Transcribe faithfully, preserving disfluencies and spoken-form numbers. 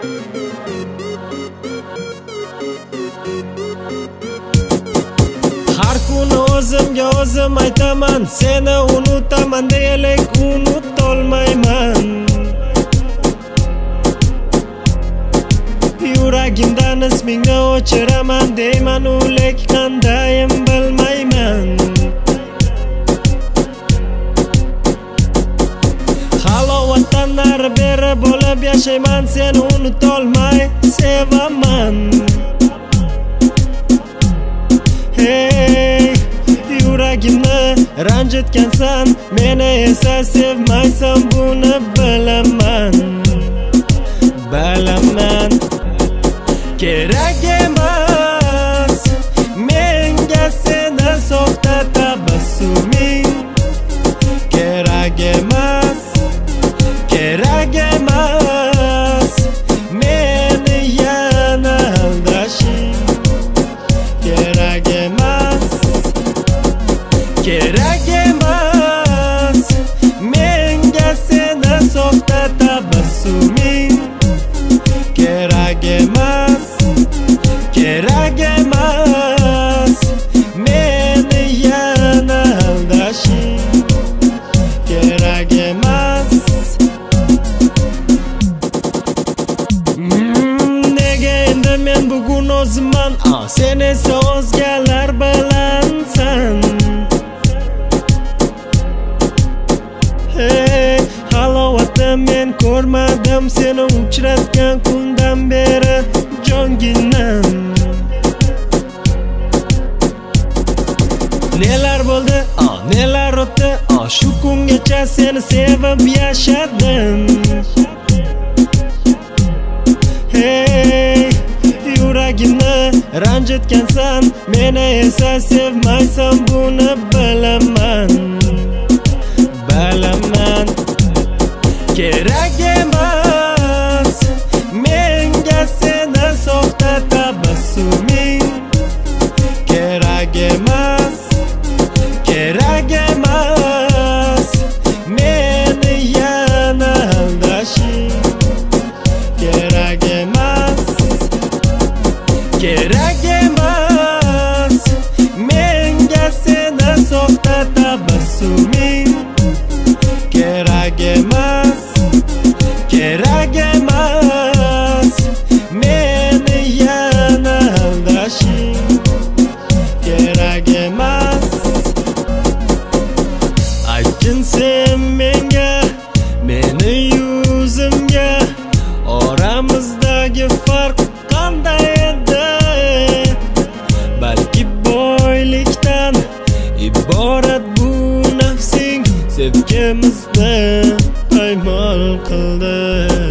Har kuni o'zimga o'zim aytaman, seni unutaman deylik, unutolmayman. Yuragimdan ismingni o'chiraman deyman, ulek qandayim bilmayman. Halovatdan nari beri bo'lib yashayman, seni unutolmay sevaman. Hey, yuragimni ranjitgansan, meni esa sevmaysan, buni bilaman. Bilaman. Kerak emas menga seni soxta tabassuming. Kerak emas, kerak emas meni yana aldashing. Kerak emas, kerak emas menga seni soxta tabassuming. Kerak emas, kerak emas meni yana aldashing. Kerak emas. mm, Nega endi men bugun o'zimman, ah, sen esa o'zgalar bilansan. Hey, halovatni men ko'rmadim seni uchratgan kundan beri jonginam. Nelar bo'ldi, ah, nelar o'tdi, ah, shu kungacha seni sevib yashadim. Hey, yuragimni ranjitgansan, meni esa sevmaysan, buni bilaman. Bilaman. Kerak emas menga seni soxta tabassuming. Kerak emas, kerak emas meni yana aldashing. Kerak emas, kerak emas menga seni soxta tabassuming. Kerak emas, kerak emas meni yana aldashing. Kerak emas. Aytgin sen menga, meni yuzimga, oramizdagi farq qanday edi? Balki boylikdan iborat bu nafsing sevgimizni paymol qildi.